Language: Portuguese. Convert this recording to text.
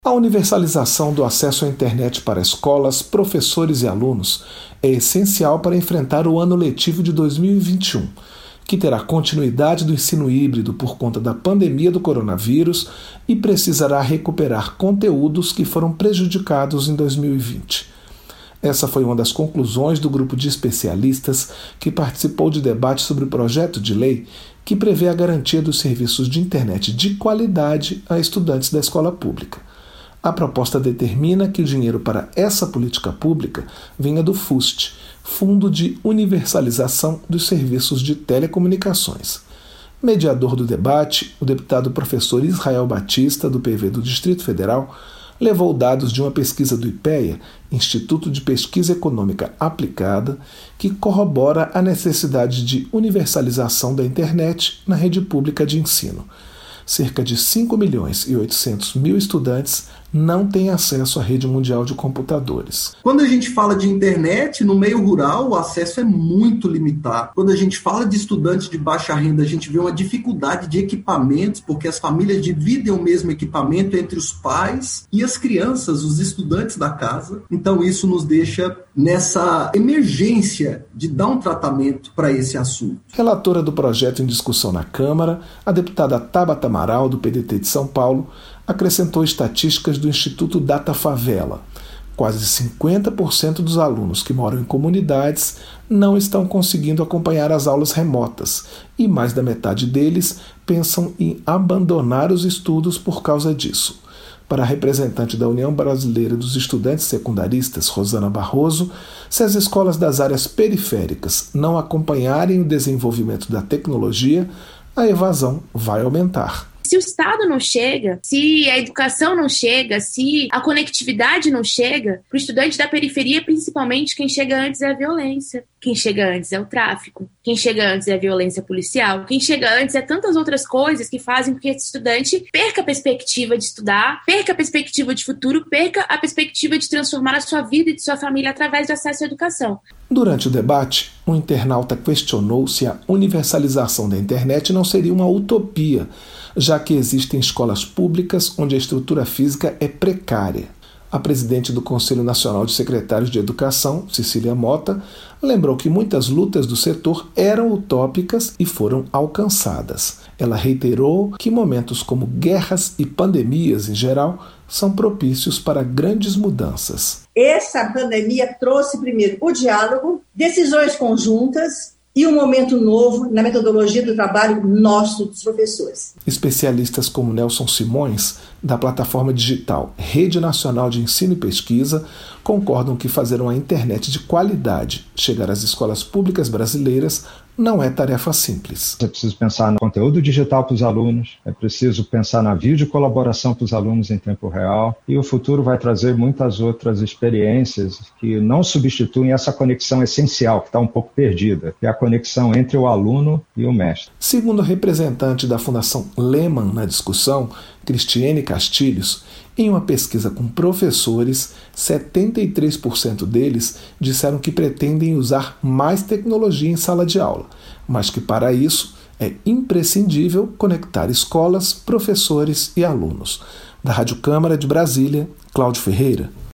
A universalização do acesso à internet para escolas, professores e alunos é essencial para enfrentar o ano letivo de 2021, que terá continuidade do ensino híbrido por conta da pandemia do coronavírus e precisará recuperar conteúdos que foram prejudicados em 2020. Essa foi uma das conclusões do grupo de especialistas que participou de debate sobre o projeto de lei que prevê a garantia dos serviços de internet de qualidade a estudantes da escola pública. A proposta determina que o dinheiro para essa política pública venha do FUST, Fundo de Universalização dos Serviços de Telecomunicações. Mediador do debate, o deputado professor Israel Batista, do PV do Distrito Federal, levou dados de uma pesquisa do IPEA, Instituto de Pesquisa Econômica Aplicada, que corrobora a necessidade de universalização da internet na rede pública de ensino. Cerca de 5.800.000 estudantes não têm acesso à rede mundial de computadores. Quando a gente fala de internet, no meio rural, o acesso é muito limitado. Quando a gente fala de estudantes de baixa renda, a gente vê uma dificuldade de equipamentos, porque as famílias dividem o mesmo equipamento entre os pais e as crianças, os estudantes da casa. Então isso nos deixa nessa emergência de dar um tratamento para esse assunto. Relatora do projeto em discussão na Câmara, a deputada Tabata Amaral, do PDT de São Paulo, acrescentou estatísticas do Instituto Data Favela. Quase 50% dos alunos que moram em comunidades não estão conseguindo acompanhar as aulas remotas e mais da metade deles pensam em abandonar os estudos por causa disso. Para a representante da União Brasileira dos Estudantes Secundaristas, Rosana Barroso, se as escolas das áreas periféricas não acompanharem o desenvolvimento da tecnologia, a evasão vai aumentar. Se o Estado não chega, se a educação não chega, se a conectividade não chega, para o estudante da periferia, principalmente, quem chega antes é a violência. Quem chega antes é o tráfico. Quem chega antes é a violência policial. Quem chega antes é tantas outras coisas que fazem com que esse estudante perca a perspectiva de estudar, perca a perspectiva de futuro, perca a perspectiva de transformar a sua vida e de sua família através do acesso à educação. Durante o debate, um internauta questionou se a universalização da internet não seria uma utopia, já que existem escolas públicas onde a estrutura física é precária. A presidente do Conselho Nacional de Secretários de Educação, Cecília Mota, lembrou que muitas lutas do setor eram utópicas e foram alcançadas. Ela reiterou que momentos como guerras e pandemias em geral são propícios para grandes mudanças. Essa pandemia trouxe primeiro o diálogo, decisões conjuntas e um momento novo na metodologia do trabalho nosso dos professores. Especialistas como Nelson Simões, da plataforma digital Rede Nacional de Ensino e Pesquisa, concordam que fazer uma internet de qualidade chegar às escolas públicas brasileiras não é tarefa simples. É preciso pensar no conteúdo digital para os alunos, é preciso pensar na videocolaboração para os alunos em tempo real, e o futuro vai trazer muitas outras experiências que não substituem essa conexão essencial, que está um pouco perdida, que é a conexão entre o aluno e o mestre. Segundo a representante da Fundação Lehman na discussão, Cristiane Castilhos, em uma pesquisa com professores, 73% deles disseram que pretendem usar mais tecnologia em sala de aula, mas que para isso é imprescindível conectar escolas, professores e alunos. Da Rádio Câmara de Brasília, Cláudio Ferreira.